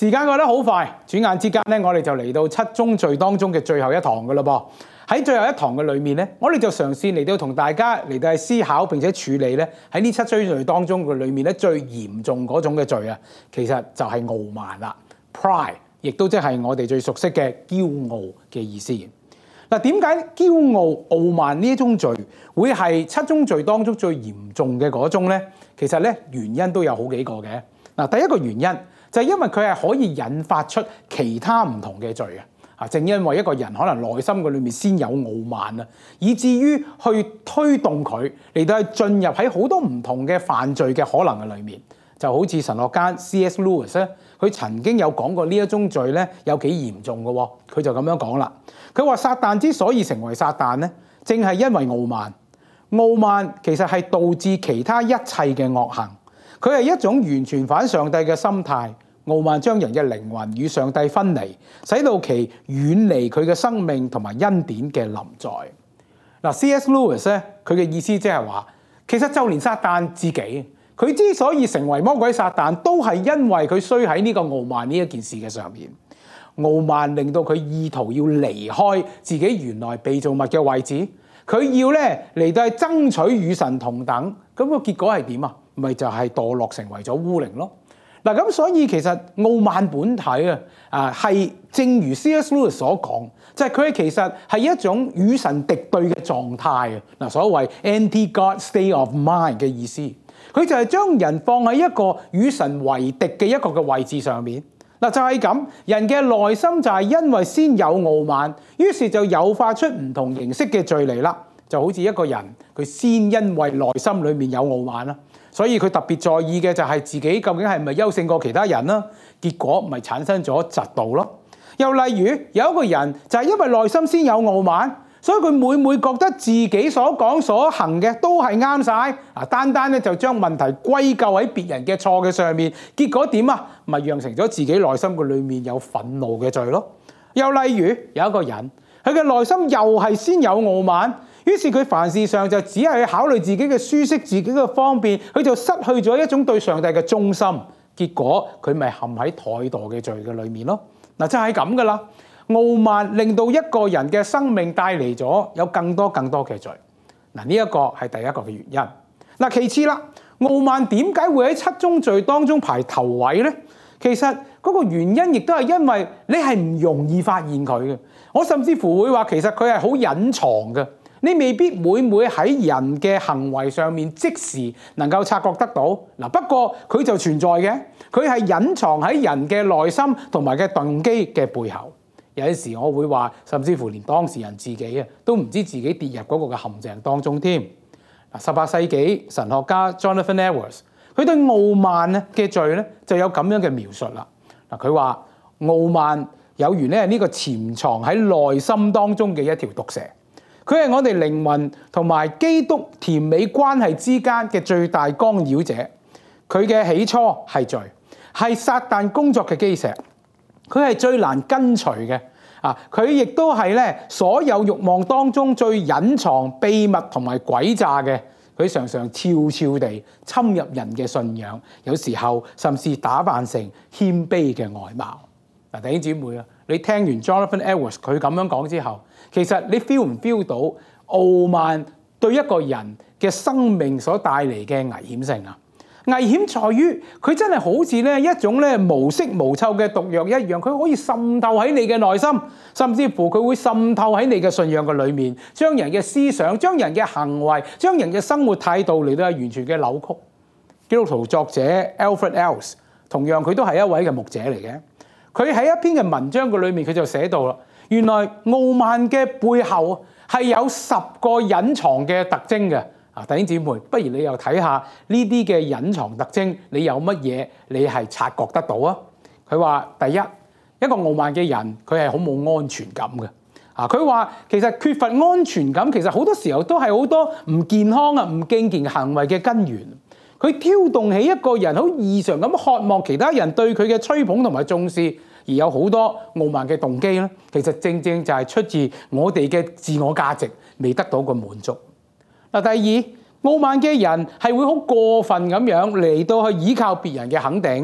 時間過得好快，轉眼之間咧，我哋就嚟到七宗罪當中嘅最後一堂噶啦噃。喺最後一堂嘅裏面咧，我哋就嘗試嚟到同大家嚟到去思考並且處理咧喺呢七宗罪當中嘅裏面咧最嚴重嗰種嘅罪啊，其實就係傲慢啦 ，pride， 亦都即係我哋最熟悉嘅驕傲嘅意思。嗱，點解驕傲、傲慢呢一種罪會係七宗罪當中最嚴重嘅嗰種咧？其實咧原因都有好幾個嘅。嗱，第一個原因就係因為佢係可以引發出其他唔同嘅罪啊！正因為一個人可能內心嘅裏面先有傲慢啊，以至於去推動佢嚟到去進入喺好多唔同嘅犯罪嘅可能嘅裏面，就好似神學家 C.S. Lewis 咧，佢曾經有講過呢一宗罪咧有幾嚴重嘅喎，佢就咁樣講啦。佢話撒旦之所以成為撒旦咧，正係因為傲慢。傲慢其實係導致其他一切嘅惡行。佢係一種完全反上帝嘅心態，傲慢將人嘅靈魂與上帝分離，使到其遠離佢嘅生命同埋恩典嘅臨在。嗱 ，C.S. Lewis 咧，佢嘅意思即係話，其實就連撒旦自己，佢之所以成為魔鬼撒旦，都係因為佢衰喺呢個傲慢呢一件事嘅上面。傲慢令到佢意圖要離開自己原來被造物嘅位置，佢要咧嚟到去爭取與神同等，咁個結果係點啊？咪就係墮落成為咗污靈咯。嗱，咁所以其實傲慢本體係正如 C.S. Lewis 所講，就係佢其實係一種與神敵對嘅狀態啊。嗱，所謂 anti-God state of mind 嘅意思，佢就係將人放喺一個與神為敵嘅一個嘅位置上面。嗱，就係咁，人嘅內心就係因為先有傲慢，於是就誘發出唔同形式嘅罪嚟啦。就好似一個人佢先因為內心裡面有傲慢啦，所以佢特別在意嘅就係自己究竟係咪優勝過其他人啦，結果咪產生咗嫉妒咯。又例如有一個人就係因為內心先有傲慢，所以佢每覺得自己所講所行嘅都係啱晒，單單咧就將問題歸咎喺別人嘅錯嘅上面，結果點啊？咪釀成咗自己內心嘅裡面有憤怒嘅罪咯。又例如有一個人，佢嘅內心又係先有傲慢，於是佢凡事上就只係考慮自己嘅舒適、自己嘅方便，佢就失去咗一種對上帝嘅忠心，結果佢咪陷喺怠惰嘅罪嘅裏面咯。嗱，就係咁噶啦。傲慢令到一個人嘅生命帶嚟咗有更多嘅罪。嗱，呢一個係第一個嘅原因。嗱，其次啦，傲慢點解會喺七宗罪當中排頭位呢？其實嗰個原因亦都係因為你係唔容易發現佢嘅。我甚至乎會話其實佢係好隱藏嘅。你未必每喺人嘅行為上面即時能夠察覺得到。嗱，不過佢就存在嘅，佢係隱藏喺人嘅內心同埋嘅動機嘅背後。有陣時我會話，甚至乎連當事人自己都唔知自己跌入嗰個嘅陷阱當中添。18世紀神學家 Jonathan Edwards， 佢對傲慢嘅罪咧就有咁樣嘅描述啦。佢話傲慢有如呢個潛藏喺內心當中嘅一條毒蛇。佢係我哋靈魂同埋基督甜美關係之間嘅最大干擾者。佢嘅起初係罪，係撒旦工作嘅基石。佢係最難根除嘅。佢亦都係咧所有慾望當中最隱藏、秘密同埋詭詐嘅。佢常常悄悄地侵入人嘅信仰，有時候甚至打扮成謙卑嘅外貌。嗱，弟兄姊妹啊，你聽完 Jonathan Edwards 佢咁樣講之後，其實你 feel 唔 feel 到傲慢對一個人嘅生命所帶嚟嘅危險性啊？危險在於佢真係好似咧一種咧無色無臭嘅毒藥一樣，佢可以滲透喺你嘅內心，甚至乎佢會滲透喺你嘅信仰嘅裏面，將人嘅思想、將人嘅行為、將人嘅生活態度嚟到係完全嘅扭曲。基督徒作者 Alfred Ellis 同樣佢都係一位嘅牧者嚟嘅，佢喺一篇嘅文章嘅裏面佢就寫到啦，原來傲慢嘅背後係有10個隱藏嘅特徵嘅。弟兄姊妹，不如你又睇下呢啲嘅隱藏特徵，你有乜嘢你係察覺得到啊？佢話第一，一個傲慢嘅人佢係好冇安全感嘅。佢話其實缺乏安全感，其實好多時候都係好多唔健康唔敬虔行為嘅根源。佢挑動起一個人好異常咁渴望其他人對佢嘅吹捧同埋重視，而有好多傲慢嘅動機咧，其實正正就係出自我哋嘅自我價值未得到個滿足。第二，傲慢嘅人係會好過分咁樣嚟到去依靠別人嘅肯定。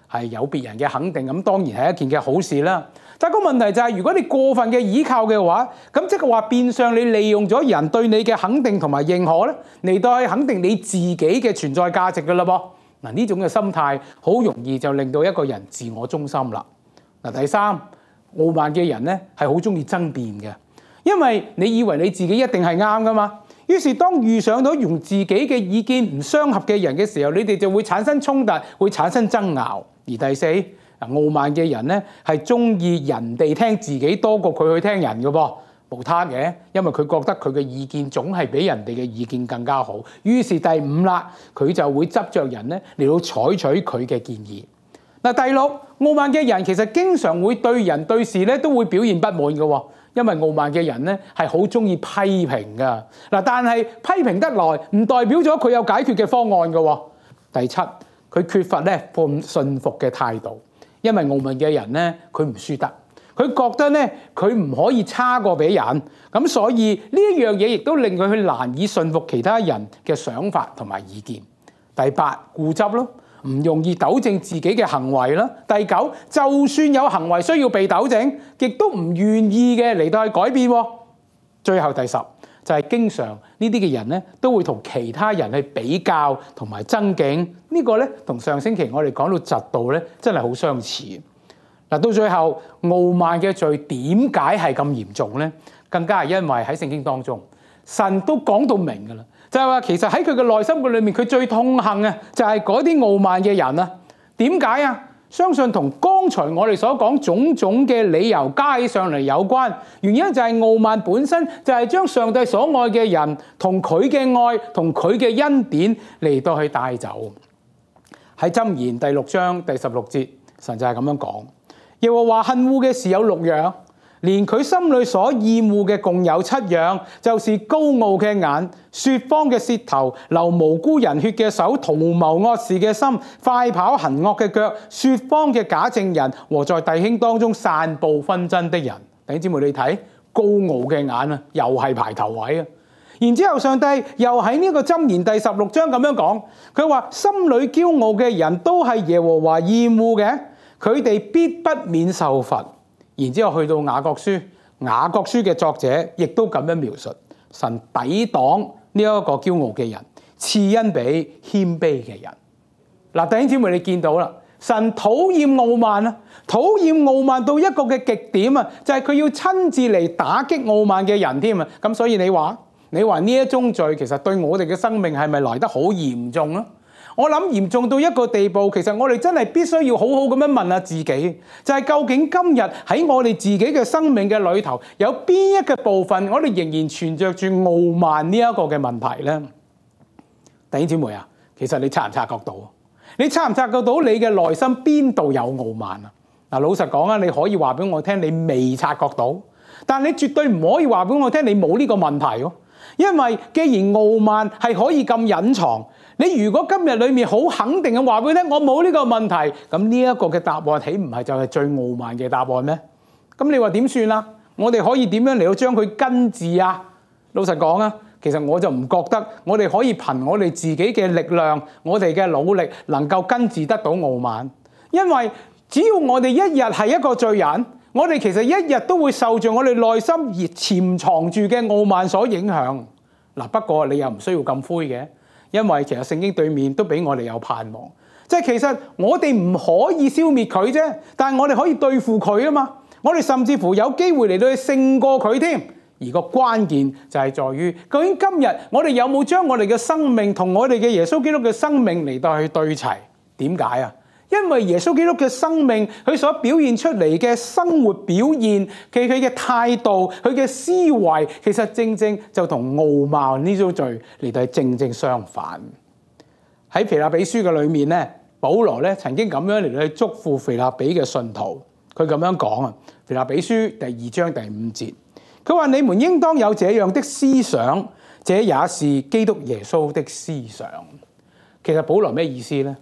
係有別人嘅肯定，咁當然係一件嘅好事啦。但係個問題就係，如果你過分嘅倚靠嘅話，咁即係話變相你利用咗人對你嘅肯定同埋認可咧，嚟到去肯定你自己嘅存在價值㗎啦噃。嗱，呢種嘅心態好容易就令到一個人自我中心啦。嗱，第三，傲慢嘅人咧係好中意爭辯嘅，因為你以為你自己一定係啱㗎嘛。於是當遇上到用自己嘅意見唔相合嘅人嘅時候，你哋就會產生衝突，會產生爭拗。而第四，傲慢嘅人咧係中意人哋聽自己多過佢去聽人嘅噃，無他嘅，因為佢覺得佢嘅意見總係比人哋嘅意見更加好。於是第五啦，佢就會執着人咧嚟到採取佢嘅建議。嗱，第六，傲慢嘅人其實經常會對人對事咧都會表現不滿嘅喎，因為傲慢嘅人咧係好中意批評㗎。嗱，但係批評得來唔代表咗佢有解決嘅方案嘅喎。第七，佢缺乏咧信服嘅態度。因為傲慢嘅人咧，佢唔輸得，佢覺得咧佢唔可以差過俾人，咁所以呢一樣嘢亦都令佢難以信服其他人嘅想法同埋意見。第八，固執咯，唔容易糾正自己嘅行為啦。第九，就算有行為需要被糾正，亦都唔願意嘅嚟到去改變。最後第十就係經常呢啲嘅人咧都會同其他人去比較同埋爭競，呢個咧同上星期我哋講到嫉妒咧真係好相似。嗱，到最後傲慢嘅罪點解係咁嚴重咧？更加係因為喺聖經當中，神都講到明㗎啦，就係話其實喺佢嘅內心嘅裏面，佢最痛恨嘅就係嗰啲傲慢嘅人啊。點解啊？相信同剛才我哋所講種種嘅理由加起上嚟有關，原因就係傲慢本身就係將上帝所愛嘅人同佢嘅愛同佢嘅恩典嚟到去帶走。喺箴言第6章第16節，神就係咁樣講：耶和華恨惡嘅事有6樣，連佢心裏所厭惡嘅共有7樣，就是高傲嘅眼、說謊嘅舌頭、流無辜人血嘅手、圖謀惡事嘅心、快跑行惡嘅腳、說謊嘅假證人和在弟兄當中散布紛爭的人。弟兄姊妹，你睇高傲嘅眼啊，又係排頭位啊！然之後上帝又喺呢個箴言第16章咁樣講，佢話心裏驕傲嘅人都係耶和華厭惡嘅，佢哋必不免受罰。然之後去到雅各書，雅各書嘅作者亦都咁樣描述：神抵擋呢一個驕傲嘅人，賜恩俾謙卑嘅人。嗱，弟兄姊妹，你見到啦，神討厭傲慢啊，討厭傲慢到一個嘅極點啊，就係佢要親自嚟打擊傲慢嘅人添啊。咁所以你話呢一宗罪其實對我哋嘅生命係咪來得好嚴重啊？我諗嚴重到一個地步，其實我哋真係必須要好好咁樣問下自己，就係究竟今日喺我哋自己嘅生命嘅裏頭，有邊一個部分我哋仍然存着住傲慢呢一個嘅問題呢？弟兄姊妹啊，其實你察唔察覺到？你察唔察覺到你嘅內心邊度有傲慢啊？嗱，老實講啊，你可以話俾我聽你未察覺到，但你絕對唔可以話俾我聽你冇呢個問題喎。因為既然傲慢係可以咁隱藏，你如果今日裏面好肯定嘅話俾佢聽，我冇呢個問題，咁呢一個嘅答案豈唔係就係最傲慢嘅答案咩？咁你話點算啊？我哋可以點樣嚟到將佢根治啊？老實講啊，其實我就唔覺得我哋可以憑我哋自己嘅力量，我哋嘅努力能夠根治得到傲慢，因為只要我哋一日係一個罪人，我哋其實一日都會受住我哋內心而潛藏住嘅傲慢所影響。嗱，不過你又唔需要咁灰嘅，因為其實聖經對面都俾我哋有盼望，即係其實我哋唔可以消滅佢啫，但係我哋可以對付佢啊嘛。我哋甚至乎有機會嚟到去勝過佢添。而個關鍵就係在於，究竟今日我哋有冇將我哋嘅生命同我哋嘅耶穌基督嘅生命嚟到去對齊？點解啊？因為耶穌基督嘅生命，佢所表現出嚟嘅生活表現，佢嘅態度，佢嘅思維，其實正正就同傲慢呢種罪嚟到係正正相反。喺腓立比書嘅裏面咧，保羅咧曾經咁樣嚟到去祝福腓立比嘅信徒，佢咁樣講啊，腓立比書第2章第5節，佢話：你們應當有這樣的思想，這也是基督耶穌的思想。其實保羅咩意思咧？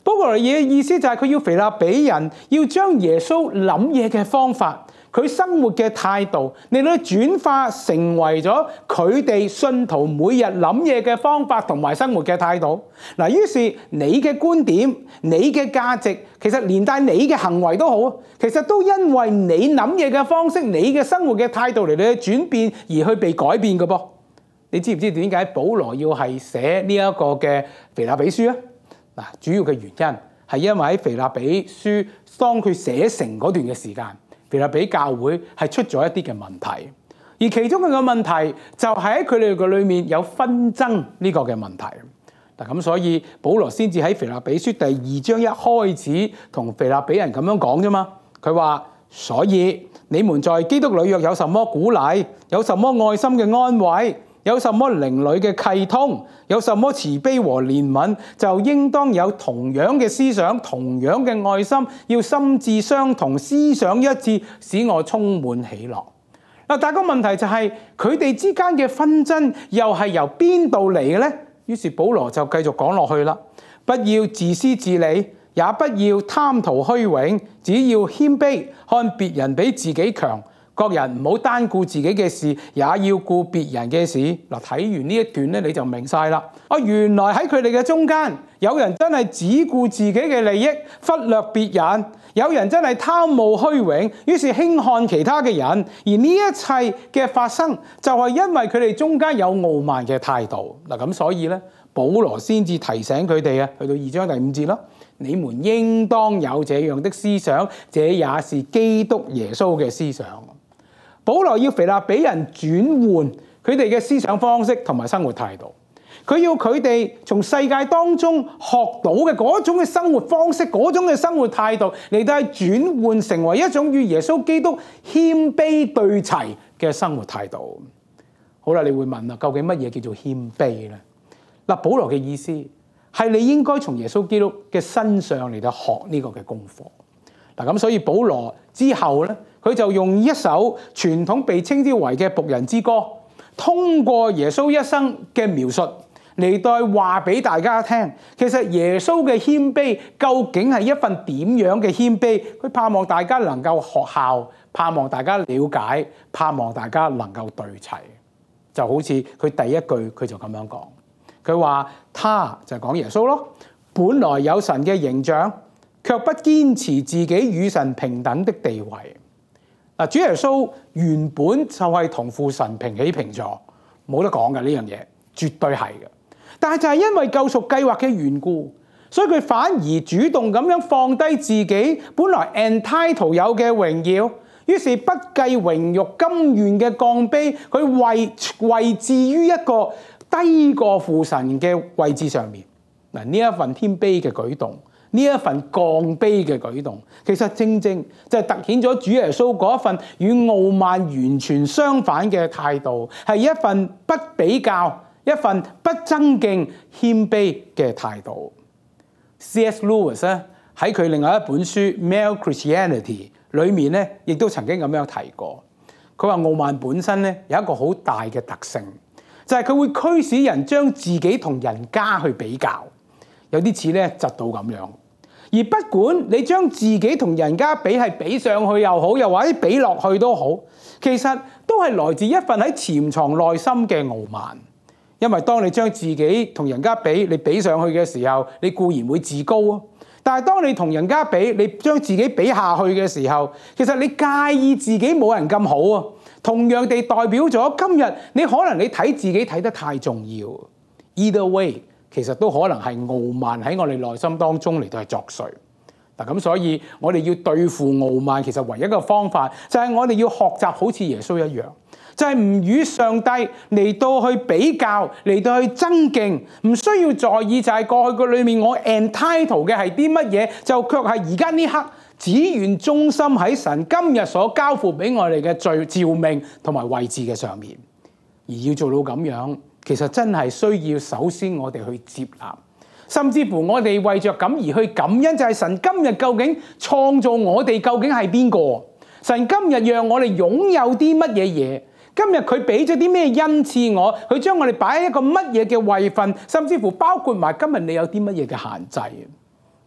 保羅嘅意思就係佢要腓立比人要將耶穌諗嘢嘅方法，佢生活嘅態度，令到轉化成為咗佢哋信徒每日諗嘢嘅方法同埋生活嘅態度。嗱，於是你嘅觀點、你嘅價值，其實連帶你嘅行為都好，其實都因為你諗嘢嘅方式、你嘅生活嘅態度嚟到轉變而去被改變嘅噃。你知唔知點解保羅要係寫呢一個嘅腓立比書啊？嗱，主要嘅原因係因為喺腓立比書當佢寫成嗰段嘅時間，腓立比教會係出咗一啲嘅問題，而其中嘅問題就係喺佢哋嘅裏面有紛爭呢個嘅問題。嗱，咁所以保羅先至喺腓立比書第2章一開始同腓立比人咁樣講啫嘛。佢話：所以你們在基督裏若有什麼鼓勵，有什麼愛心嘅安慰，有什麼靈裏嘅契通，有什麼慈悲和憐憫，就應當有同樣嘅思想，同樣嘅愛心，要心志相同，思想一致，使我充滿喜樂。嗱，但係個問題就係佢哋之間嘅紛爭又係由邊度嚟嘅呢？於是保羅就繼續講落去啦，不要自私自利，也不要貪圖虛榮，只要謙卑，看別人比自己強。各人唔好單顧自己嘅事，也要顧別人嘅事。嗱，睇完呢一段咧，你就明晒啦。原來喺佢哋嘅中間，有人真係只顧自己嘅利益，忽略別人；有人真係貪慕虛榮，於是輕看其他嘅人。而呢一切嘅發生，就係因為佢哋中間有傲慢嘅態度。嗱，咁所以咧，保羅先至提醒佢哋啊，去到2章第5節啦。你們應當有這樣的思想，這也是基督耶穌嘅思想。保羅要腓立比人轉換佢哋嘅思想方式同埋生活態度，佢要佢哋從世界當中學到嘅嗰種嘅生活方式、嗰種嘅生活態度嚟到係轉換成為一種與耶穌基督謙卑對齊嘅生活態度。好啦，你會問啦，究竟乜嘢叫做謙卑呢？嗱，保羅嘅意思係你應該從耶穌基督嘅身上嚟到學呢個嘅功課。嗱，咁所以保羅之後咧，佢就用一首傳統被稱之為嘅僕人之歌，通過耶穌一生嘅描述嚟到話俾大家聽，其實耶穌嘅謙卑究竟係一份點樣嘅謙卑？佢盼望大家能夠學效，盼望大家了解，盼望大家能夠對齊。就好似佢第一句佢就咁樣講，佢話他就係講耶穌咯，本來有神嘅形象，卻不堅持自己與神平等的地位。嗱，主耶穌原本就係同父神平起平坐，冇得講嘅呢樣嘢，絕對係嘅。但係就係因為救贖計劃嘅緣故，所以佢反而主動咁樣放低自己本來 entitled 有嘅榮耀，於是不計榮辱，甘願嘅降卑，佢位置於一個低過父神嘅位置上面。嗱，呢一份謙卑嘅舉動，呢一份降卑嘅舉動，其實正正就係凸顯咗主耶穌嗰一份與傲慢完全相反嘅態度，係一份不比較、一份不爭競、謙卑嘅態度。C.S. Lewis 咧喺佢另外一本書《Mere Christianity》裏面咧，亦都曾經咁樣提過。佢話傲慢本身咧有一個好大嘅特性，就係佢會驅使人將自己同人家去比較，有啲似咧嫉妒咁樣。而不管你將自己同人家比係比上去又好，又或者比落去都好，其實都係來自一份喺潛藏內心嘅傲慢。因為當你將自己同人家比，你比上去嘅時候，你固然會自高啊。但係當你同人家比，你將自己比下去嘅時候，其實你介意自己冇人咁好啊。同樣地代表咗今日你可能你睇自己睇得太重要。Either way，其實都可能係傲慢喺我哋內心當中嚟到係作祟。嗱，咁所以我哋要對付傲慢，其實唯一嘅方法就係我哋要學習好似耶穌一樣，就係唔與上帝嚟到去比較，嚟到去爭競，唔需要在意就係過去嘅裏面我 entitled 嘅係啲乜嘢，就卻係而家呢刻只願忠心喺神今日所交付俾我哋嘅召命同埋位置嘅上面。而要做到咁樣，其實真係需要首先我哋去接納，甚至乎我哋為着咁而去感恩，就係神今日究竟創造我哋究竟係邊個？神今日讓我哋擁有啲乜嘢嘢？今日佢俾咗啲咩恩賜我？佢將我哋擺喺一個乜嘢嘅位份？甚至乎包括埋今日你有啲乜嘢嘅限制？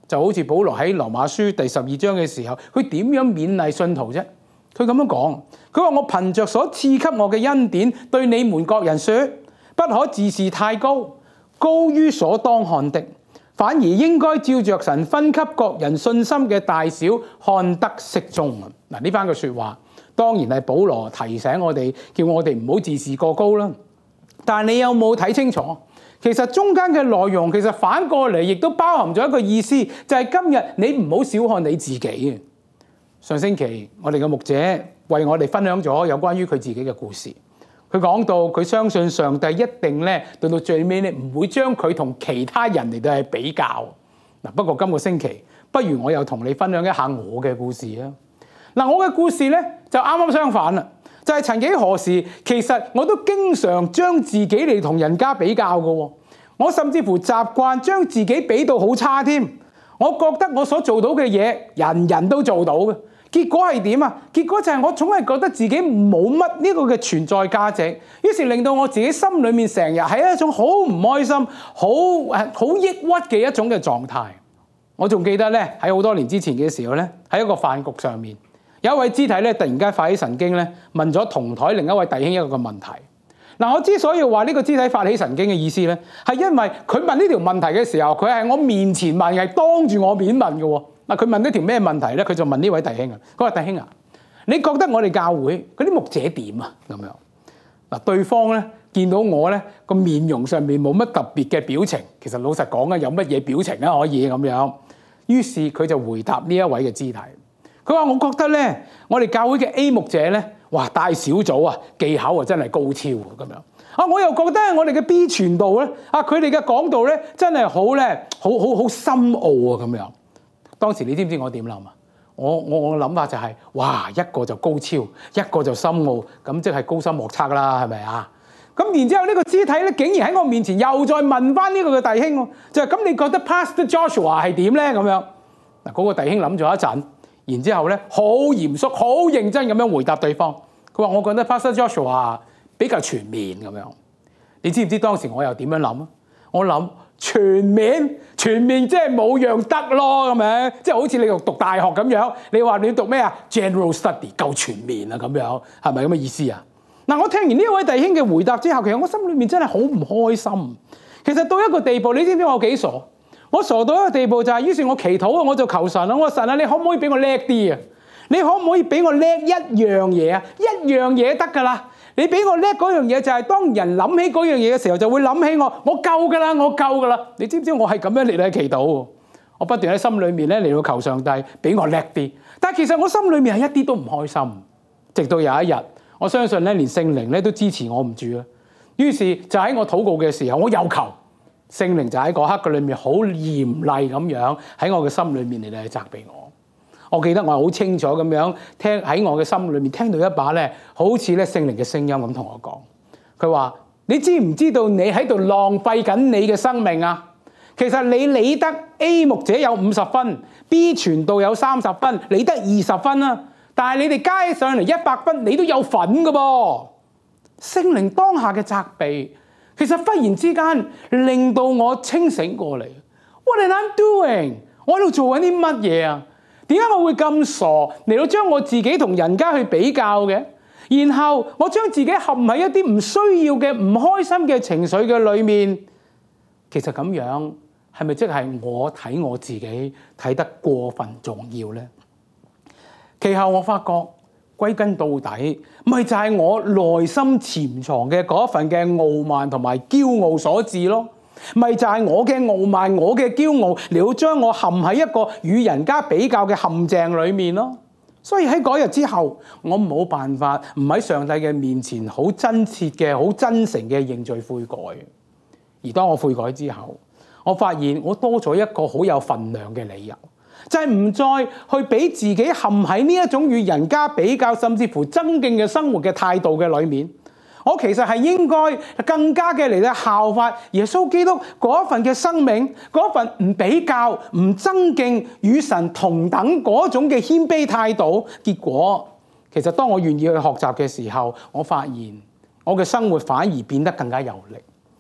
就好似保羅喺羅馬書第12章嘅時候，佢點樣勉勵信徒啫？佢咁樣講，佢話我憑着所賜給我嘅恩典，對你們各人說，不可自視太高，高於所當看的，反而應該照着神分給各人信心嘅大小，看得適中。嗱，呢番嘅說話，當然係保羅提醒我哋，叫我哋唔好自視過高啦。但係你有冇睇清楚？其實中間嘅內容，其實反過嚟亦都包含咗一個意思，就係今日你唔好小看你自己嘅。上星期我哋嘅牧者為我哋分享咗有關於佢自己嘅故事。佢講到佢相信上帝一定咧到最尾咧唔會將佢同其他人嚟到去比較。嗱，不過今個星期不如我又同你分享一下我嘅故事啊。嗱，我嘅故事咧就啱啱相反啦。就係曾幾何時，其實我都經常將自己嚟同人家比較嘅喎。我甚至乎習慣將自己比到好差添。我覺得我所做到嘅嘢，人人都做到嘅。結果係點啊？結果就係我總係覺得自己冇乜呢個嘅存在價值，於是令到我自己心裏面成日係一種好唔開心、好抑鬱嘅一種嘅狀態。我仲記得咧喺好多年之前嘅時候咧，喺一個飯局上面。有一位肢體咧，突然間發起神經咧，問咗同台另一位弟兄一個問題。嗱，我之所以話呢個肢體發起神經嘅意思咧，係因為佢問呢條問題嘅時候，佢係我面前問，係當住我面問嘅喎。嗱，佢問呢條咩問題咧？佢就問呢位弟兄啊，佢話：弟兄啊，你覺得我哋教會嗰啲牧者點啊？咁樣嗱，對方咧見到我咧個面容上面冇乜特別嘅表情，其實老實講啊，有乜嘢表情啊可以咁樣？於是佢就回答呢一位嘅肢體。佢話：我覺得咧，我哋教會嘅 A 牧者咧，哇，帶小組啊，技巧啊真係高超啊咁樣。啊，我又覺得我哋嘅 B 傳道咧，啊，佢哋嘅講道咧，真係好咧，好深奧啊咁樣。當時你知唔知我點諗啊？我諗法就係，哇，一個就高超，一個就深奧，咁即係高深莫測啦，係咪啊？咁然之後呢個肢體咧，竟然喺我面前又再問翻呢個嘅弟兄，就係咁，你覺得 Pastor Joshua 係點咧？咁樣嗱，嗰個弟兄諗咗一陣。然之後咧，好嚴肅、好認真咁樣回答對方。佢話：我覺得 Pastor Joshua 比較全面咁樣。你知唔知當時我又點樣諗啊？我諗全面即係冇樣得咯，咁樣即係好似你讀大學咁樣。你話你讀咩啊 ？General Study 夠全面啊，咁樣係咪咁嘅意思啊？嗱，我聽完呢位弟兄嘅回答之後，其實我心裏面真係好唔開心。其實到一個地步，你知唔知我有幾傻？我傻到一個地步就係，於是我祈禱啊，我就求神啊，我話神啊，你可唔可以俾我叻啲啊？你可唔可以俾我叻一樣嘢啊？一樣嘢得㗎啦！你俾我叻嗰樣嘢就係，當人諗起嗰樣嘢嘅時候，就會諗起我夠㗎啦，我夠㗎啦！你知唔知我係咁樣嚟祈禱？我不斷喺心裏面咧嚟到求上帝俾我叻啲，但係其實我心裏面係一啲都唔開心。直到有一日，我相信咧連聖靈咧都支持我唔住啦。於是就喺我禱告嘅時候，我又求。聖靈就喺嗰刻嘅裏面好嚴厲咁樣喺我嘅心裏面嚟嚟責備我。我記得我係好清楚咁樣聽喺我嘅心裏面聽到一把咧，好似咧聖靈嘅聲音咁同我講。佢話：你知唔知道你喺度浪費緊你嘅生命啊？其實你理得 A 牧者有50分 ，B 傳道有30分，你得20分啊。但係你哋加起上嚟100分，你都有份㗎噃。聖靈當下嘅責備。其實忽然之間令到我清醒過嚟 ，What am I doing？ 我喺度做緊啲乜嘢啊？點解我會咁傻嚟到將我自己同人家去比較嘅？然後我將自己陷喺一啲唔需要嘅唔開心嘅情緒嘅裏面。其實咁樣係咪即係我睇我自己睇得過分重要呢？其後我發覺。歸根到底，咪就係我內心潛藏嘅嗰份嘅傲慢同埋驕傲所致咯。咪就係我嘅傲慢、我嘅驕傲，你要將我陷喺一個與人家比較嘅陷阱裏面咯。所以喺嗰日之後，我冇辦法唔喺上帝嘅面前好真切嘅、好真誠嘅認罪悔改。而當我悔改之後，我發現我多咗一個好有分量嘅理由。就係唔再去俾自己陷喺呢一種與人家比較，甚至乎爭競嘅生活嘅態度嘅裏面。我其實係應該更加嘅嚟咧效法耶穌基督嗰一份嘅生命，嗰一份唔比較、唔爭競、與神同等嗰種嘅謙卑態度。結果其實當我願意去學習嘅時候，我發現我嘅生活反而變得更加有力。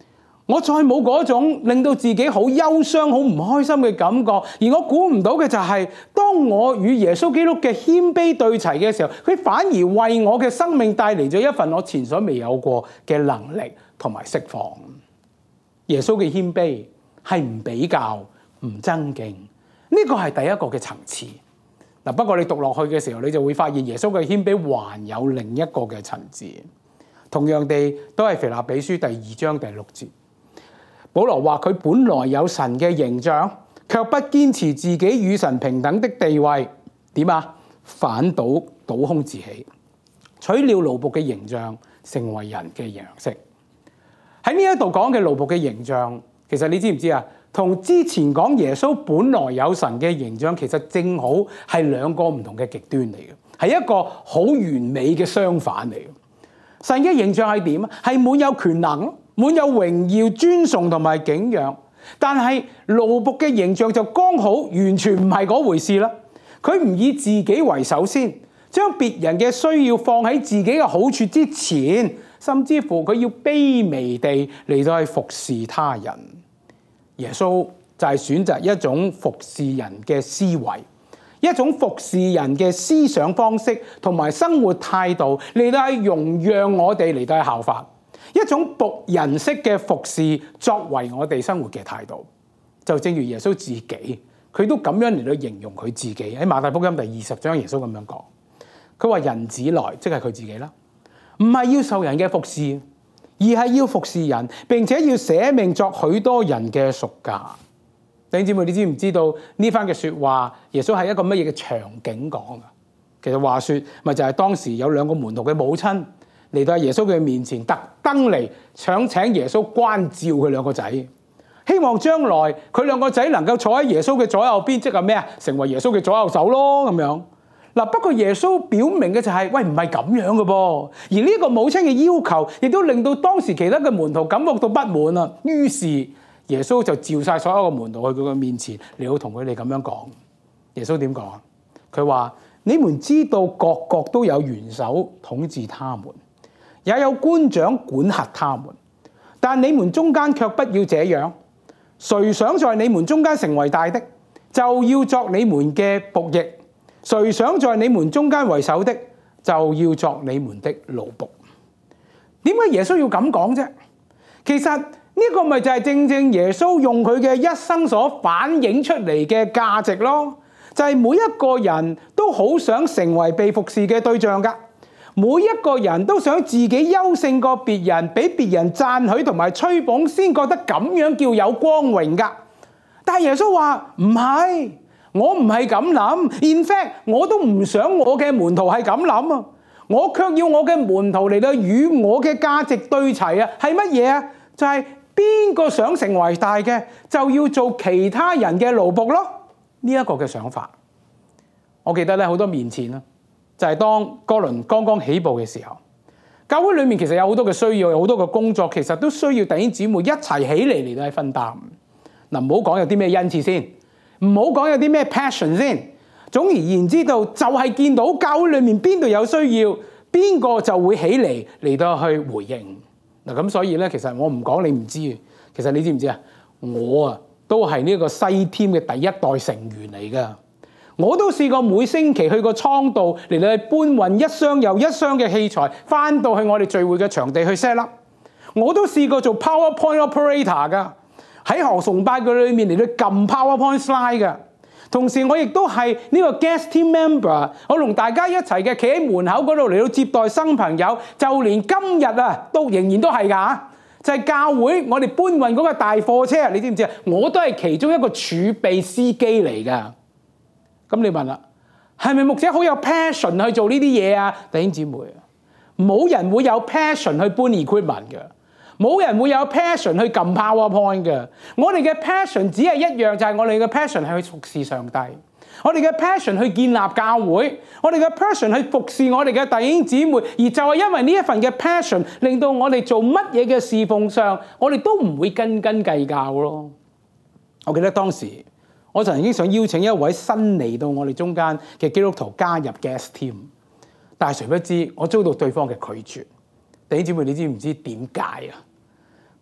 我再冇嗰種令到自己好憂傷、好唔開心嘅感覺，而我估唔到嘅就係，當我與耶穌基督嘅謙卑對齊嘅時候，佢反而為我嘅生命帶嚟咗一份我前所未有過嘅能力同埋釋放。耶穌嘅謙卑係唔比較、唔爭競，呢個係第一個嘅層次。嗱，不過你讀落去嘅時候，你就會發現耶穌嘅謙卑還有另一個嘅層次。同樣地，都係腓立比書第2章第6節。保羅話佢本來有神嘅形象，卻不堅持自己與神平等的地位。點啊？反倒倒空自己，取了奴僕嘅形象，成為人嘅樣式。喺呢一度講嘅奴僕嘅形象，其實你知唔知啊？同之前講耶穌本來有神嘅形象，其實正好係兩個唔同嘅極端嚟嘅，係一個好完美嘅相反嚟嘅。神嘅形象係點啊？係滿有權能，滿有榮耀、尊崇同埋景仰。但係奴僕嘅形象就剛好完全唔係嗰回事啦。佢唔以自己為首先，將別人嘅需要放喺自己嘅好處之前，甚至乎佢要卑微地嚟到去服侍他人。耶穌就係選擇一種服侍人嘅思維，一種服侍人嘅思想方式同埋生活態度嚟到去容讓我哋嚟到去效法，一種僕人式嘅服侍作為我哋生活嘅態度。就正如耶穌自己，佢都咁樣嚟到形容佢自己。喺馬太福音第20章，耶穌咁樣講，佢話人子來，即係佢自己啦，唔係要受人嘅服侍，而係要服侍人，並且要捨命作許多人嘅贖價。弟兄姊妹，你知唔知道呢番嘅說話，耶穌係一個乜嘢嘅場景講啊？其實話說，咪就係當時有兩個門徒嘅母親嚟到耶穌嘅面前，特登嚟想請耶穌關照佢兩個仔，希望將來佢兩個仔能夠坐喺耶穌嘅左右邊，即係咩啊？成為耶穌嘅左右手咯，咁樣。嗱，不過耶穌表明嘅就係，喂，唔係咁樣嘅噃。而呢個母親嘅要求，亦都令到當時其他嘅門徒感覺到不滿啦。於是耶穌就召晒所有嘅門徒去佢嘅面前，嚟到同佢哋咁樣講。耶穌點講？佢話：你們知道各國都有元首統治他們，也有官長管轄他們，但你們中間卻不要這樣。誰想在你們中間成為大的，就要作你們嘅僕役。誰想在你們中間為首的，就要作你們的奴僕。點解耶穌要咁講啫？其實呢個咪就係正正耶穌用佢嘅一生所反映出嚟嘅價值咯。就係每一個人都好想成為被服侍嘅對象㗎，每一個人都想自己優勝過別人，俾別人讚許同埋吹捧，先覺得咁樣叫有光榮㗎。但係耶穌話唔係。我唔係咁諗 ，in fact， 我都唔想我嘅門徒係咁諗啊！我卻要我嘅門徒嚟到與我嘅價值對齊啊！係乜嘢啊？就係邊個想成為大嘅，就要做其他人嘅奴僕咯。呢一個嘅想法，我記得咧好多年前啦，就係當哥倫剛剛起步嘅時候，教會裏面其實有好多嘅需要，有好多嘅工作，其實都需要弟兄姊妹一齊起嚟到去分擔。嗱，唔好講有啲咩恩賜先。唔好講有啲咩 passion 先，總而言之就係見到教會裏面邊度有需要，邊個就會起嚟到去回應。嗱，咁所以咧，其實我唔講你唔知，其實你知唔知啊？我啊都係呢個西 team 嘅第一代成員嚟噶，我都試過每星期去個倉度嚟到去搬運一箱又一箱嘅器材，翻到去我哋聚會嘅場地去 set up。我都試過做 PowerPoint operator 噶。喺學崇拜嘅裏面嚟到撳 PowerPoint slide 嘅，同時我亦都係呢個 guest team member， 我同大家一齊嘅企喺門口嗰度嚟到接待新朋友，就連今日啊都仍然都係㗎，就係教會我哋搬運嗰個大貨車，你知唔知啊？我都係其中一個儲備司機嚟㗎。咁你問啦，係咪牧者好有 passion 去做呢啲嘢啊？弟兄姊妹，冇人會有 passion 去搬 equipment 嘅。冇人會有 passion 去撳 PowerPoint 嘅，我哋嘅 passion 只係一樣，就係我哋嘅 passion 係去服侍上帝，我哋嘅 passion 去建立教會，我哋嘅 passion 去服侍我哋嘅弟兄姊妹，而就係因為呢一份嘅 passion，令到我哋做乜嘢嘅侍奉上，我哋都唔會斤斤計較咯。我記得當時我曾經想邀請一位新嚟到我哋中間嘅基督徒加入 guest team， 但係誰不知我遭到對方嘅拒絕。弟兄姊妹，你知唔知點解啊？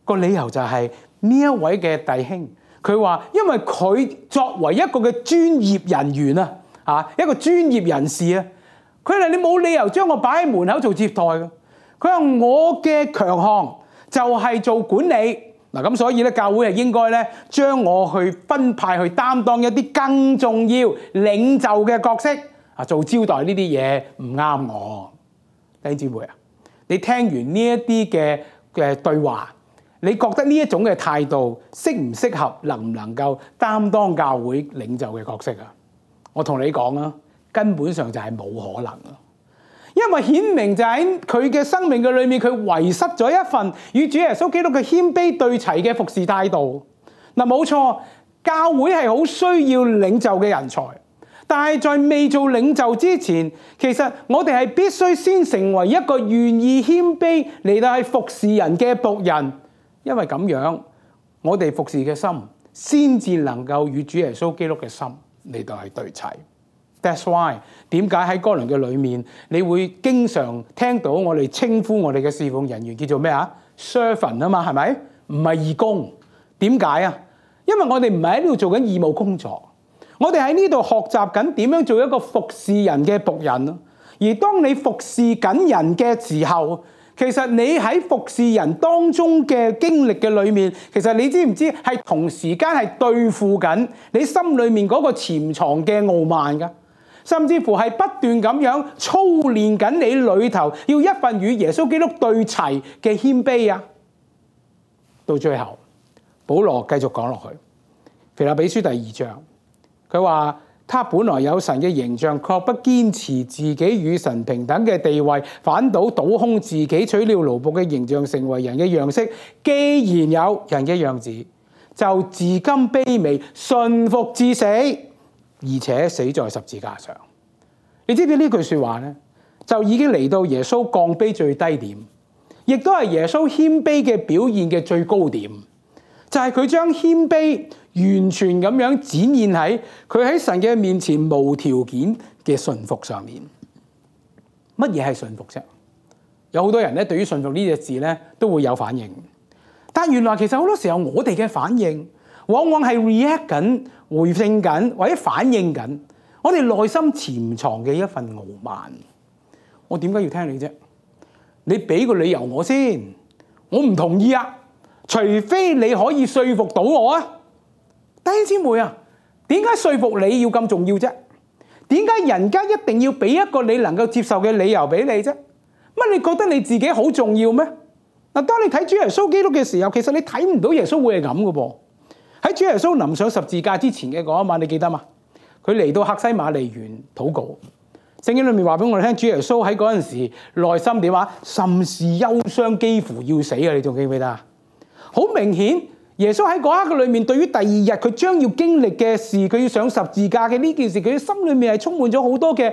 個理由就係呢一位嘅弟兄，佢話因為佢作為一個嘅專業人員一個專業人士啊，佢話你冇理由將我擺喺門口做接待嘅。佢話我嘅強項就係做管理嗱，咁所以咧教會係應該咧將我去分派去擔當一啲更重要領袖嘅角色做招待呢啲嘢唔啱我。弟兄姊妹啊，你聽完呢一啲嘅對話，你覺得呢一種嘅態度適唔適合，能唔能夠擔當教會領袖嘅角色啊？我同你講啊，根本上就係冇可能啊！因為顯明就喺佢嘅生命嘅裏面，佢遺失咗一份與主耶穌基督嘅謙卑對齊嘅服侍態度。嗱，冇錯，教會係好需要領袖嘅人才，但係在未做領袖之前，其實我哋係必須先成為一個願意謙卑嚟到係服侍人嘅僕人，因為咁樣我哋服侍嘅心先至能夠與主耶穌基督嘅心嚟到係對齊。That's why 點解喺哥倫嘅裏面，你會經常聽到我哋稱呼我哋嘅侍奉人員叫做咩啊 ？servant 啊嘛，係咪？唔係義工。點解啊？因為我哋唔係喺呢度做緊義務工作，我哋喺呢度學習緊點樣做一個服侍人嘅僕人。而當你服侍緊人嘅時候，其實你喺服侍人當中嘅經歷嘅裏面，其實你知唔知係同時間係對付緊你心裏面嗰個潛藏嘅傲慢㗎？甚至乎係不斷咁樣操練緊你裏頭要一份與耶穌基督對齊嘅謙卑啊！到最後，保羅繼續講落去，腓立比書第2章，佢話：他本來有神嘅形象，卻不堅持自己與神平等嘅地位，反倒倒空自己，取了奴僕嘅形象，成為人嘅樣式。既然有人嘅樣子，就自甘卑微，順服至死。而且死在十字架上，你知唔知呢句說話呢？就已經嚟到耶穌降卑最低點，亦都係耶穌謙卑嘅表現嘅最高點。就係佢將謙卑完全咁樣展現喺佢喺神嘅面前無條件嘅順服上面。乜嘢係順服啫？有好多人咧對於順服呢隻字咧都會有反應，但原來其實好多時候我哋嘅反應往往係 react 緊、回應緊或者反應緊我哋內心潛藏嘅一份傲慢。我點解要聽你啫？你俾個理由我先，我唔同意啊！除非你可以說服到我啊！弟兄姊妹啊，點解說服你要咁重要啫？點解人家一定要俾一個你能夠接受嘅理由俾你啫？乜你覺得你自己好重要咩？嗱，當你睇主耶穌基督嘅時候，其實你睇唔到耶穌會係咁嘅噃。喺主耶穌臨上十字架之前嘅嗰一晚，你記得嘛？佢嚟到客西馬尼園禱告，聖經裏面話俾我哋聽，主耶穌喺嗰陣時內心點啊？甚是憂傷，幾乎要死啊！你仲記唔記得啊？好明顯，耶穌喺嗰一刻裏面，對於第二日佢將要經歷嘅事，佢要上十字架嘅呢件事，佢心裏面係充滿咗好多嘅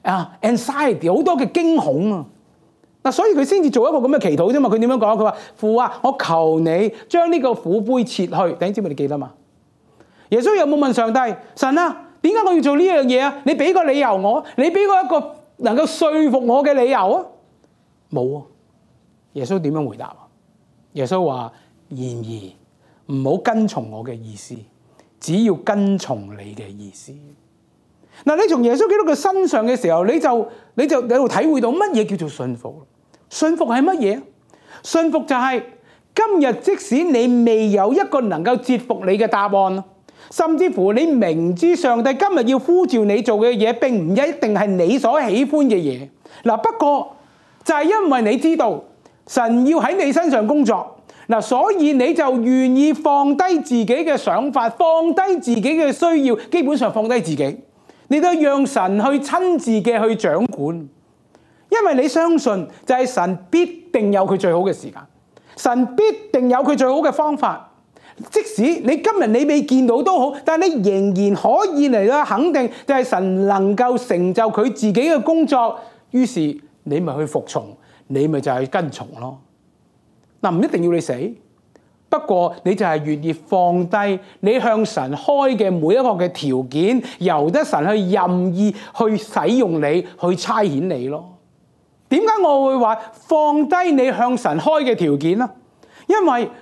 anxiety， 好多嘅驚恐啊！嗱，所以佢先至做一個咁嘅祈禱啫嘛。佢點樣講？佢話：父啊，我求你將呢個苦杯撤去。弟兄姊妹，你記得嘛？耶穌有冇問上帝：神啊，點解我要做呢樣嘢啊？你俾個理由我，你俾我一個能夠說服我嘅理由啊？冇啊！耶穌點樣回答啊？耶穌話：然而唔好跟從我嘅意思，只要跟從你嘅意思。嗱，你從耶穌基督嘅身上嘅時候，你就喺度體會到乜嘢叫做信服。信服係乜嘢？信服就係今日即使你未有一個能夠折服你嘅答案，甚至乎你明知上帝今日要呼召你做嘅嘢並唔一定係你所喜歡嘅嘢。嗱，不過就係因為你知道神要喺你身上工作，嗱，所以你就願意放低自己嘅想法，放低自己嘅需要，基本上放低自己，你都讓神去親自嘅去掌管。因為你相信就係神必定有佢最好嘅時間，神必定有佢最好嘅方法。即使你今日你未見到都好，但你仍然可以嚟啦肯定，就係神能夠成就佢自己嘅工作。於是你咪去服從，你咪就係跟從咯。嗱，唔一定要你死，不過你就係願意放低你向神開嘅每一個嘅條件，由得神去任意去使用你，去差遣你咯。點解我會話放低你向神開嘅條件呢？因為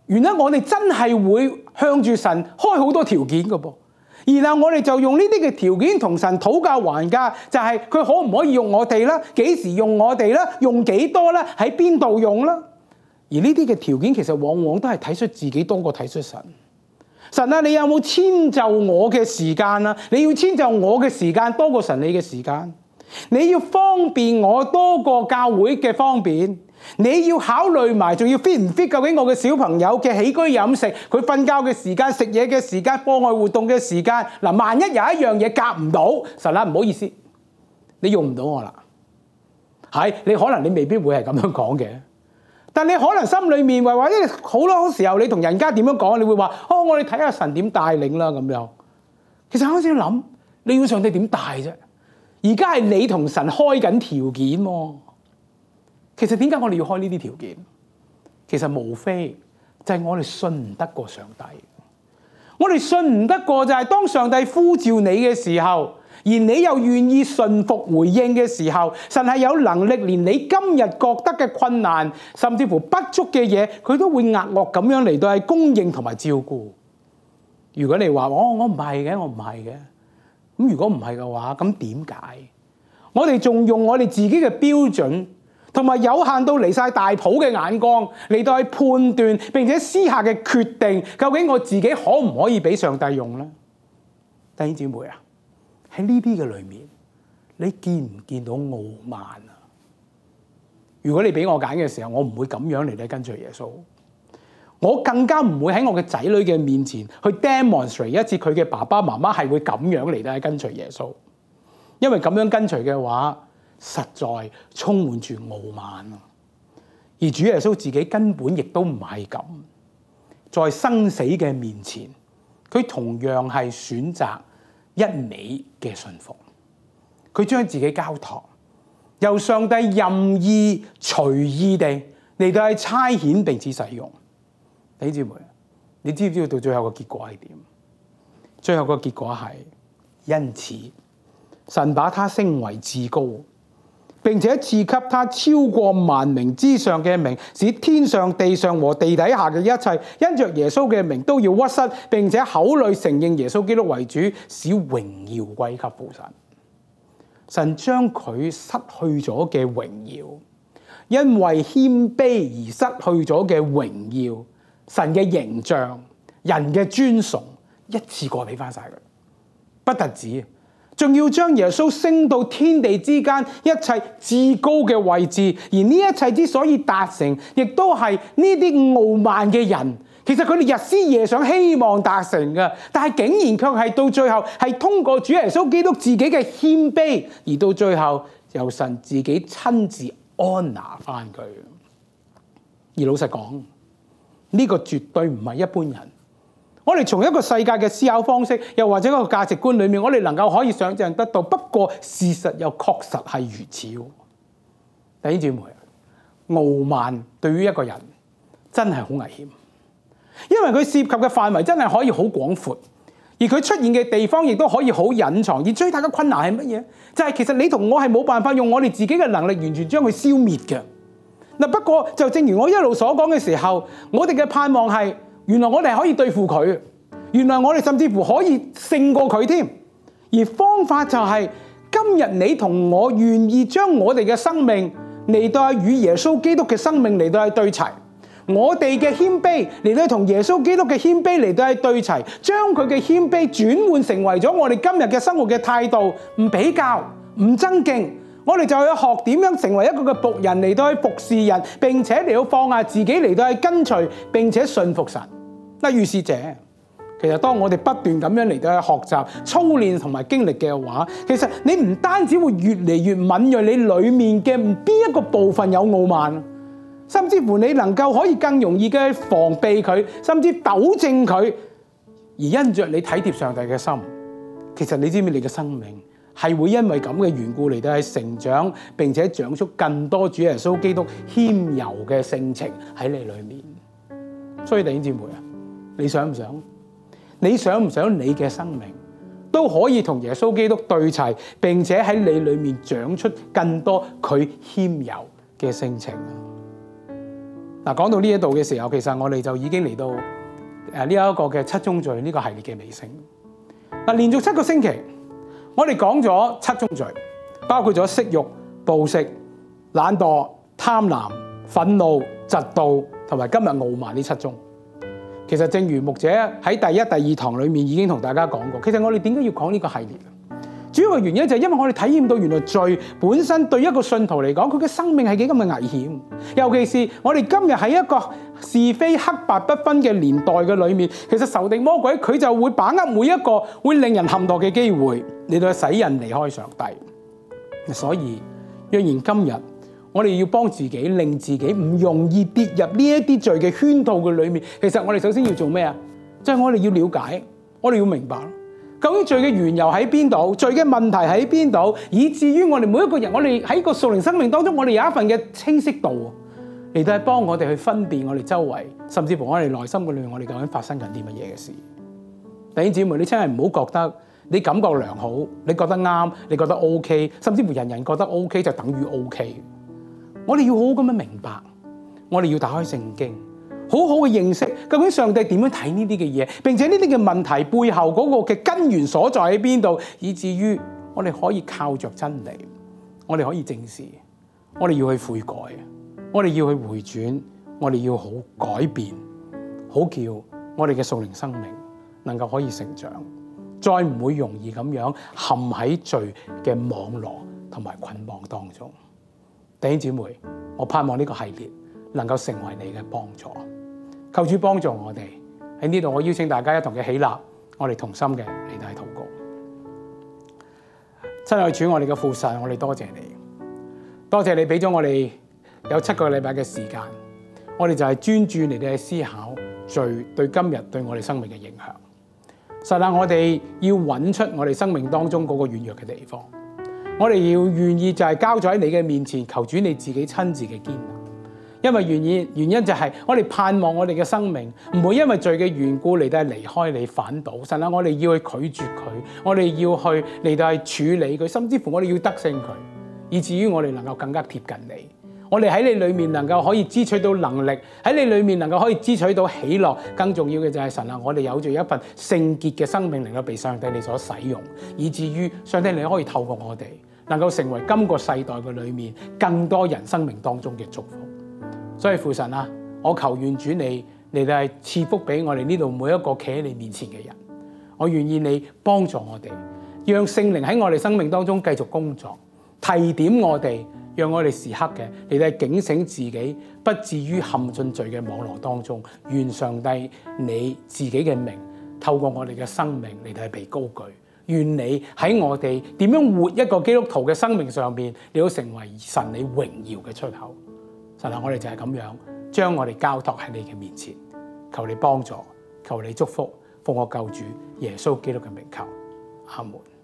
原來我哋真係會向住神開好多條件㗎噃。然後我哋就用呢啲嘅條件同神討價還價，就係佢可唔可以用我哋啦？幾時用我哋啦？用幾多啦？喺邊度用啦？而呢啲嘅條件其實往往都係體恤自己多過體恤神。神啊，你有冇遷就我嘅時間啊？你要遷就我嘅時間多過神你嘅時間。你要方便我多過教會嘅方便。你要考慮埋，仲要 fit 唔 fit 究竟我嘅小朋友嘅起居飲食，佢瞓覺嘅時間、食嘢嘅時間、課外活動嘅時間。嗱，萬一有一樣嘢夾唔到，神啊，唔好意思，你用唔到我啦。係，你可能你未必會係咁樣講嘅，但你可能心裏面或者好多時候你同人家點樣講，你會話我哋睇下神點帶領啦咁樣。其實開始諗，你要上帝點帶啫？而家係你同神開緊條件喎。其實點解我哋要開呢啲條件？其實無非就係我哋信唔得過上帝。我哋信唔得過就係當上帝呼召你嘅時候，而你又願意順服回應嘅時候，神係有能力連你今日覺得嘅困難，甚至乎不足嘅嘢，佢都會額外咁樣嚟到係供應同埋照顧。如果你話我唔係嘅，我唔係嘅，咁如果唔係嘅話，咁點解我哋仲用我哋自己嘅標準同埋有限到離晒大譜嘅眼光嚟到去判斷並且私下嘅決定，究竟我自己可唔可以俾上帝用呢？弟兄姊妹啊，喺呢啲嘅裏面，你見唔見到傲慢啊？如果你俾我揀嘅時候，我唔會咁樣嚟到跟隨耶穌，我更加唔會喺我嘅仔女嘅面前去 demonstrate 一次佢嘅爸爸媽媽係會咁樣嚟到跟隨耶穌，因為咁樣跟隨嘅話，實在充滿住傲慢啊！而主耶穌自己根本亦都唔係咁，在生死嘅面前，佢同樣係選擇一味嘅信服。佢將自己交託，由上帝任意隨意地嚟到去差遣並且使用。弟兄姊妹，你知唔知道到最後嘅結果係點？最後嘅結果係因此神把他升為至高，並且賜給他超過萬名之上嘅名，使天上地上和地底下嘅一切因着耶穌嘅名都要屈膝，並且口裏承認耶穌基督為主，使榮耀歸給父神。神將佢失去咗嘅榮耀，因為謙卑而失去咗嘅榮耀，神嘅形象、人嘅尊崇，一次過俾翻晒佢。不特止，仲要將耶穌升到天地之間一切至高嘅位置，而呢一切之所以達成，亦都係呢啲傲慢嘅人，其實佢哋日思夜想希望達成嘅，但係竟然卻係到最後係通過主耶穌基督自己嘅謙卑，而到最後由神自己親自安拿翻佢。而老實講，呢個絕對唔係一般人。我哋從一個世界嘅思考方式，又或者一個價值觀裏面，我哋能夠可以想象得到。不過事實又確實係如此。弟兄姊妹，傲慢對於一個人真係好危險，因為佢涉及嘅範圍真係可以好廣闊，而佢出現嘅地方亦都可以好隱藏。而最大嘅困難係乜嘢？就係其實你同我係冇辦法用我哋自己嘅能力完全將佢消滅嘅。不過就正如我一路所講嘅時候，我哋嘅盼望係，原來我哋可以對付佢，原來我哋甚至乎可以勝過佢添。而方法就係，今日你同我願意將我哋嘅生命嚟到與耶穌基督嘅生命嚟到去對齊，我哋嘅謙卑嚟到同耶穌基督嘅謙卑嚟到去對齊，將佢嘅謙卑轉換成為咗我哋今日嘅生活嘅態度，唔比較，唔爭競。我哋就要學點樣成為一個嘅僕人嚟到去服侍人，並且嚟到放下自己嚟到去跟隨，並且信服神。於是者，其實當我哋不斷咁樣嚟到去學習、操練同埋經歷嘅話，其實你唔單止會越嚟越敏銳你裏面嘅邊一個部分有傲慢，甚至乎你能夠可以更容易嘅防備佢，甚至糾正佢。而因着你體貼上帝嘅心，其實你知唔知你嘅生命係會因為咁嘅緣故嚟到係成長，並且長出更多主耶穌基督謙柔嘅性情喺你裏面。所以弟兄姊妹啊，你想唔想？你想唔想你嘅生命都可以同耶穌基督對齊，並且喺你裏面長出更多佢謙柔嘅性情？ 嗱，講到呢一度嘅時候，其實我哋就已經嚟到呢一個嘅七宗罪呢個系列嘅尾聲。嗱，連續7個星期，我哋講咗7宗罪，包括咗色欲、暴食、懶惰、貪婪、憤怒、嫉妒同埋今日傲慢呢7宗。其實正如牧者喺第1、第2堂裏面已經同大家講過，其實我哋點解要講呢個系列？主要嘅原因就係因為我哋體驗到原來罪本身對一個信徒嚟講，佢嘅生命係幾咁嘅危險。尤其是我哋今日喺一個是非黑白不分嘅年代嘅裏面，其實仇敵魔鬼佢就會把握每一個會令人陷墮嘅機會嚟到使人離開上帝。所以若然今日我哋要幫自己，令自己唔容易跌入呢一啲罪嘅圈套嘅裏面，其實我哋首先要做咩啊？就係我哋要了解，我哋要明白。究竟罪嘅緣由喺邊度？罪嘅問題喺邊度？以至於我哋每一個人，我哋喺個屬靈生命當中，我哋有一份嘅清晰度，嚟到係幫我哋去分辨我哋周圍，甚至乎我哋內心嘅裏面，我哋究竟發生緊啲乜嘢嘅事。弟兄姊妹，你真係唔好覺得你感覺良好，你覺得啱，你覺得 OK， 甚至乎人人覺得 OK 就等於 OK。我哋要好好咁樣明白，我哋要打開聖經，好好嘅認識究竟上帝點樣睇呢啲嘅嘢，並且呢啲嘅問題背後嗰個嘅根源所在喺邊度，以至於我哋可以靠着真理，我哋可以正視，我哋要去悔改，我哋要去回轉，我哋要好改變，好叫我哋嘅屬靈生命能夠可以成長，再唔會容易咁樣陷喺罪嘅網絡同埋捆綁當中。弟兄姊妹，我盼望呢個系列能夠成為你嘅幫助。求主幫助我哋喺呢度，我邀請大家一同嘅起立，我哋同心嘅嚟到禱告。親愛主，我哋嘅父神，我哋多謝你，多謝你俾咗我哋有7個禮拜嘅時間，我哋就係專注嚟到去思考罪對今日對我哋生命嘅影響。實在我哋要揾出我哋生命當中嗰個軟弱嘅地方。我哋要願意就係交咗喺你嘅面前，求主你自己親自嘅堅立，因為原因就係我哋盼望我哋嘅生命唔會因為罪嘅緣故嚟到離開你反倒，神啊，我哋要去拒絕佢，我哋要去嚟到處理佢，甚至乎我哋要得勝佢，以至於我哋能夠更加貼近你。我哋喺你裏面能夠可以支取到能力，喺你裏面能夠可以支取到喜樂，更重要嘅就係神啊，我哋有住一份聖潔嘅生命，能夠被上帝你所使用，以至於上帝你可以透過我哋，能夠成為今個世代嘅裏面更多人生命當中嘅祝福。所以父神啊，我求願主你嚟到係賜福俾我哋呢度每一個企喺你面前嘅人。我願意你幫助我哋，讓聖靈喺我哋生命當中繼續工作，提點我哋，讓我哋時刻嘅嚟到係警醒自己，不至於陷進罪嘅網絡當中。願上帝你自己嘅名透過我哋嘅生命嚟到係被高舉。願你喺我哋點樣活一個基督徒嘅生命上面，你都成為神你榮耀嘅出口。神啊，我哋就係咁樣將我哋交託喺你嘅面前，求你幫助，求你祝福，奉我救主耶穌基督嘅名求，阿門。